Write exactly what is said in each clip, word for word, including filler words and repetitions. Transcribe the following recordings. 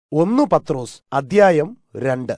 ഒന്ന് പത്രോസ് അധ്യായം രണ്ട്.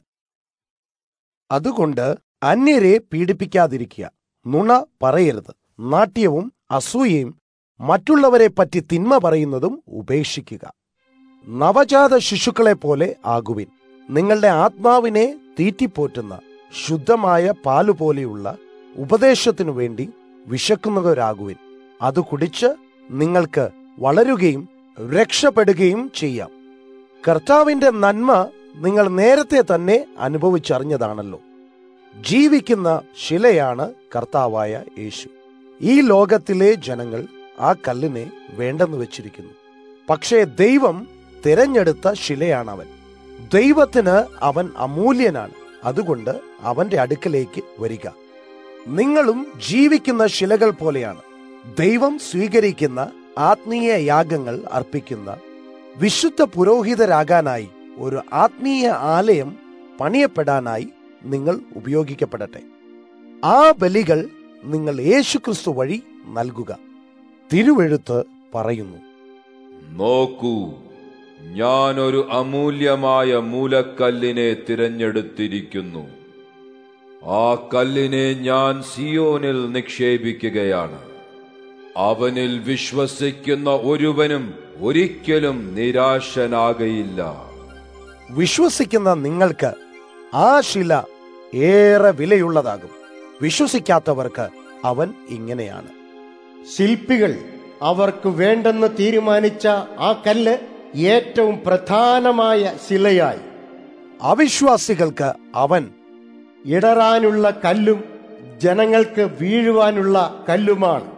അതുകൊണ്ട് അന്യരെ പീഡിപ്പിക്കാതിരിക്കുക, നുണ പറയരുത്, നാട്യവും അസൂയയും മറ്റുള്ളവരെ പറ്റി തിന്മ പറയുന്നതും ഉപേക്ഷിക്കുക. നവജാത ശിശുക്കളെ പോലെ ആകുവിൻ. നിങ്ങളുടെ ആത്മാവിനെ തീറ്റിപ്പോറ്റുന്ന ശുദ്ധമായ പാലുപോലെയുള്ള ഉപദേശത്തിനു വേണ്ടി വിശക്കുന്നവരാകുവിൻ. അത് കുടിച്ച് നിങ്ങൾക്ക് വളരുകയും രക്ഷപ്പെടുകയും ചെയ്യാം. കർത്താവിന്റെ നന്മ നിങ്ങൾ നേരത്തെ തന്നെ അനുഭവിച്ചറിഞ്ഞതാണല്ലോ. ജീവിക്കുന്ന ശിലയാണ് കർത്താവായ യേശു. ഈ ലോകത്തിലെ ജനങ്ങൾ ആ കല്ലിനെ വേണ്ടെന്ന് വെച്ചിരിക്കുന്നു. പക്ഷേ ദൈവം തിരഞ്ഞെടുത്ത ശിലയാണവൻ. ദൈവത്തിന് അവൻ അമൂല്യനാണ്. അതുകൊണ്ട് അവന്റെ അടുക്കലേക്ക് വരിക. നിങ്ങളും ജീവിക്കുന്ന ശിലകൾ പോലെയാണ്. ദൈവം സ്വീകരിക്കുന്ന ആത്മീയ യാഗങ്ങൾ അർപ്പിക്കുന്ന വിശുദ്ധ പുരോഹിതരാകാനായി ഒരു ആത്മീയ ആലയം പണിയപ്പെടാനായി നിങ്ങൾ ഉപയോഗിക്കപ്പെടട്ടെ. ആ ബലികൾ നിങ്ങൾ യേശുക്രിസ്തു വഴി നൽകുക. തിരുവെഴുത്ത് പറയുന്നു, നോക്കൂ, ഞാൻ ഒരു അമൂല്യമായ മൂലക്കല്ലിനെ തിരഞ്ഞെടുത്തിരിക്കുന്നു. ആ കല്ലിനെ ഞാൻ സിയോനിൽ നിക്ഷേപിക്കുകയാണ്. അവനിൽ വിശ്വസിക്കുന്ന ഒരുവനും ഒരിക്കലും നിരാശനാകയില്ല. വിശ്വസിക്കുന്ന നിങ്ങൾക്ക് ആ ശില ഏറെ വിലയുള്ളതാകും. വിശ്വസിക്കാത്തവർക്ക് അവൻ ഇങ്ങനെയാണ്. ശില്പികൾ അവർക്ക് വേണ്ടെന്ന് തീരുമാനിച്ച ആ കല്ല് ഏറ്റവും പ്രധാനമായ ശിലയായി. അവിശ്വാസികൾക്ക് അവൻ ഇടറാനുള്ള കല്ലും ജനങ്ങൾക്ക് വീഴുവാനുള്ള കല്ലുമാണ്.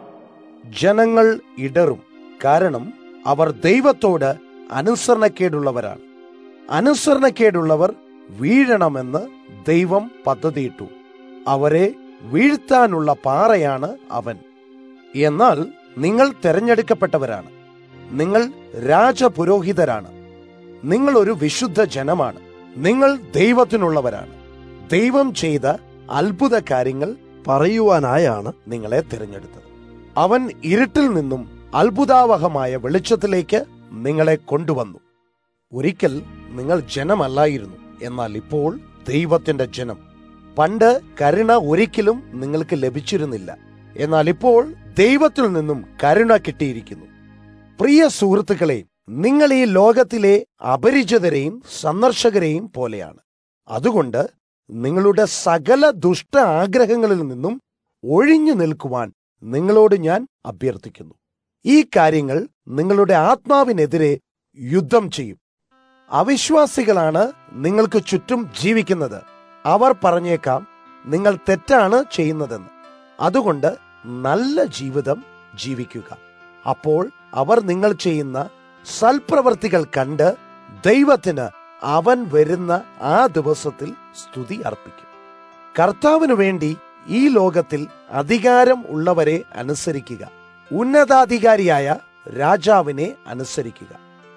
ജനങ്ങൾ ഇടറും, കാരണം അവർ ദൈവത്തോട് അനുസരണക്കേടുള്ളവരാണ്. അനുസരണക്കേടുള്ളവർ വീഴണമെന്ന് ദൈവം പദ്ധതിയിട്ടു. അവരെ വീഴ്ത്താനുള്ള പാറയാണ് അവൻ. എന്നാൽ നിങ്ങൾ തെരഞ്ഞെടുക്കപ്പെട്ടവരാണ്. നിങ്ങൾ രാജപുരോഹിതരാണ്. നിങ്ങൾ ഒരു വിശുദ്ധ ജനമാണ്. നിങ്ങൾ ദൈവത്തിനുള്ളവരാണ്. ദൈവം ചെയ്ത അത്ഭുത കാര്യങ്ങൾ പറയുവാനായാണ് നിങ്ങളെ തിരഞ്ഞെടുത്തത്. അവൻ ഇരുട്ടിൽ നിന്നും അത്ഭുതാവഹമായ വെളിച്ചത്തിലേക്ക് നിങ്ങളെ കൊണ്ടുവന്നു. ഒരിക്കൽ നിങ്ങൾ ജനമല്ലായിരുന്നു, എന്നാൽ ഇപ്പോൾ ദൈവത്തിന്റെ ജനം. പണ്ട് കരുണ ഒരിക്കലും നിങ്ങൾക്ക് ലഭിച്ചിരുന്നില്ല, എന്നാൽ ഇപ്പോൾ ദൈവത്തിൽ നിന്നും കരുണ കിട്ടിയിരിക്കുന്നു. പ്രിയ സുഹൃത്തുക്കളെ, നിങ്ങൾ ഈ ലോകത്തിലെ അപരിചിതരെയും സന്ദർശകരെയും പോലെയാണ്. അതുകൊണ്ട് നിങ്ങളുടെ സകല ദുഷ്ട ആഗ്രഹങ്ങളിൽ നിന്നും ഒഴിഞ്ഞു നിൽക്കുവാൻ നിങ്ങളോട് ഞാൻ അഭ്യർത്ഥിക്കുന്നു. ഈ കാര്യങ്ങൾ നിങ്ങളുടെ ആത്മാവിനെതിരെ യുദ്ധം ചെയ്യും. അവിശ്വാസികളാണ് നിങ്ങൾക്ക് ചുറ്റും ജീവിക്കുന്നത്. അവർ പറഞ്ഞേക്കാം നിങ്ങൾ തെറ്റാണ് ചെയ്യുന്നതെന്ന്. അതുകൊണ്ട് നല്ല ജീവിതം ജീവിക്കുക. അപ്പോൾ അവർ നിങ്ങൾ ചെയ്യുന്ന സൽപ്രവർത്തികൾ കണ്ട് ദൈവത്തിന് അവൻ വരുന്ന ആ ദിവസത്തിൽ സ്തുതി അർപ്പിക്കും. കർത്താവിനു വേണ്ടി ഈ ലോകത്തിൽ അധികാരം ഉള്ളവരെ അനുസരിക്കുക. ഉന്നതാധികാരിയായ രാജാവിനെ അനുസരിക്കുക.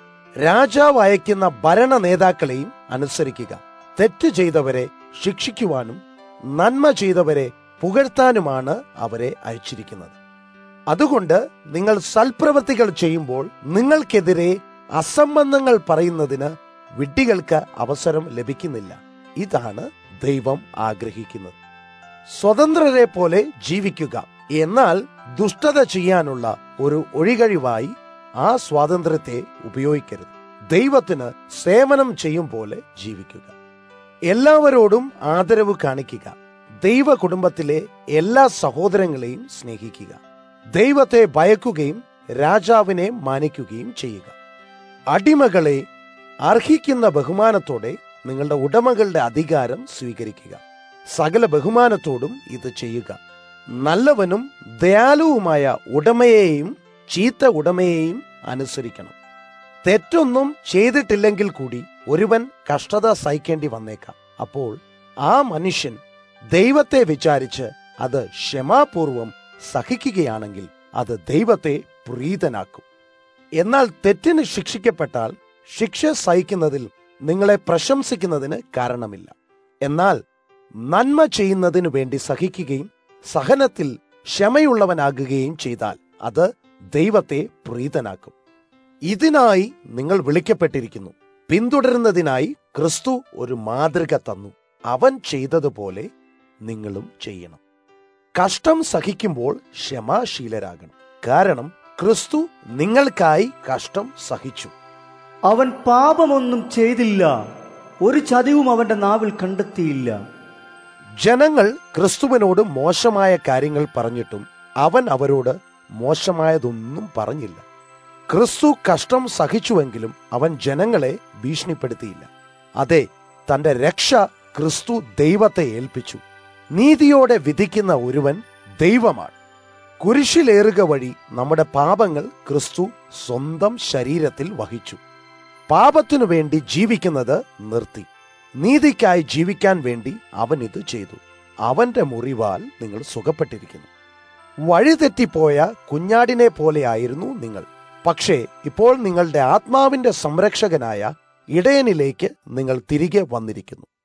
രാജാവ് അയക്കുന്ന ഭരണ നേതാക്കളെയും അനുസരിക്കുക. തെറ്റ് ചെയ്തവരെ ശിക്ഷിക്കുവാനും നന്മ ചെയ്തവരെ പുകഴ്ത്താനുമാണ് അവരെ അയച്ചിരിക്കുന്നത്. അതുകൊണ്ട് നിങ്ങൾ സൽപ്രവൃത്തികൾ ചെയ്യുമ്പോൾ നിങ്ങൾക്കെതിരെ അസംബന്ധങ്ങൾ പറയുന്നതിന് വിഡ്ഢികൾക്ക് അവസരം ലഭിക്കുന്നില്ല. ഇതാണ് ദൈവം ആഗ്രഹിക്കുന്നത്. സ്വതന്ത്രരെ പോലെ ജീവിക്കുക, എന്നാൽ ദുഷ്ടത ചെയ്യാനുള്ള ഒരു ഒഴികഴിവായി ആ സ്വാതന്ത്ര്യത്തെ ഉപയോഗിക്കരുത്. ദൈവത്തിന് സേവനം ചെയ്യും പോലെ ജീവിക്കുക. എല്ലാവരോടും ആദരവ് കാണിക്കുക. ദൈവ കുടുംബത്തിലെ എല്ലാ സഹോദരങ്ങളെയും സ്നേഹിക്കുക. ദൈവത്തെ ഭയക്കുകയും രാജാവിനെ മാനിക്കുകയും ചെയ്യുക. അടിമകളെ, അർഹിക്കുന്ന ബഹുമാനത്തോടെ നിങ്ങളുടെ ഉടമകളുടെ അധികാരം സ്വീകരിക്കുക. സകല ബഹുമാനത്തോടും ഇത് ചെയ്യുക. നല്ലവനും ദയാലുവുമായ ഉടമയെയും ചീത്ത ഉടമയെയും അനുസരിക്കണം. തെറ്റൊന്നും ചെയ്തിട്ടില്ലെങ്കിൽ കൂടി ഒരുവൻ കഷ്ടത സഹിക്കേണ്ടി വന്നേക്കാം. അപ്പോൾ ആ മനുഷ്യൻ ദൈവത്തെ വിചാരിച്ച് അത് ക്ഷമാപൂർവം സഹിക്കുകയാണെങ്കിൽ അത് ദൈവത്തെ പ്രീതനാക്കും. എന്നാൽ തെറ്റിന് ശിക്ഷിക്കപ്പെട്ടാൽ ശിക്ഷ സഹിക്കുന്നതിൽ നിങ്ങളെ പ്രശംസിക്കുന്നതിന് കാരണമില്ല. എന്നാൽ നന്മ ചെയ്യുന്നതിനു വേണ്ടി സഹിക്കുകയും സഹനത്തിൽ ക്ഷമയുള്ളവനാകുകയും ചെയ്താൽ അത് ദൈവത്തെ പ്രീതനാക്കും. ഇതിനായി നിങ്ങൾ വിളിക്കപ്പെട്ടിരിക്കുന്നു. പിന്തുടരുന്നതിനായി ക്രിസ്തു ഒരു മാതൃക തന്നു. അവൻ ചെയ്തതുപോലെ നിങ്ങളും ചെയ്യണം. കഷ്ടം സഹിക്കുമ്പോൾ ക്ഷമാശീലരാകണം. കാരണം ക്രിസ്തു നിങ്ങൾക്കായി കഷ്ടം സഹിച്ചു. അവൻ പാപമൊന്നും ചെയ്തില്ല, ഒരു ചതിവും അവന്റെ നാവിൽ കണ്ടെത്തിയില്ല. ജനങ്ങൾ ക്രിസ്തുവിനോട് മോശമായ കാര്യങ്ങൾ പറഞ്ഞിട്ടും അവൻ അവരോട് മോശമായതൊന്നും പറഞ്ഞില്ല. ക്രിസ്തു കഷ്ടം സഹിച്ചുവെങ്കിലും അവൻ ജനങ്ങളെ ഭീഷണിപ്പെടുത്തിയില്ല. അതെ, തന്റെ രക്ഷ ക്രിസ്തു ദൈവത്തെ ഏൽപ്പിച്ചു. നീതിയോടെ വിധിക്കുന്ന ഒരുവൻ ദൈവമാണ്. കുരിശിലേറുക വഴി നമ്മുടെ പാപങ്ങൾ ക്രിസ്തു സ്വന്തം ശരീരത്തിൽ വഹിച്ചു. പാപത്തിനു വേണ്ടി ജീവിക്കുന്നത് നിർത്തി. നീതിക്കായി ജീവിക്കാൻ വേണ്ടി അവൻ ഇത് ചെയ്തു. അവന്റെ മുറിവാൽ നിങ്ങൾ സുഖപ്പെട്ടിരിക്കുന്നു. വഴിതെറ്റിപ്പോയ കുഞ്ഞാടിനെ പോലെയായിരുന്നു നിങ്ങൾ. പക്ഷേ ഇപ്പോൾ നിങ്ങളുടെ ആത്മാവിന്റെ സംരക്ഷകനായ ഇടയനിലേക്ക് നിങ്ങൾ തിരികെ വന്നിരിക്കുന്നു.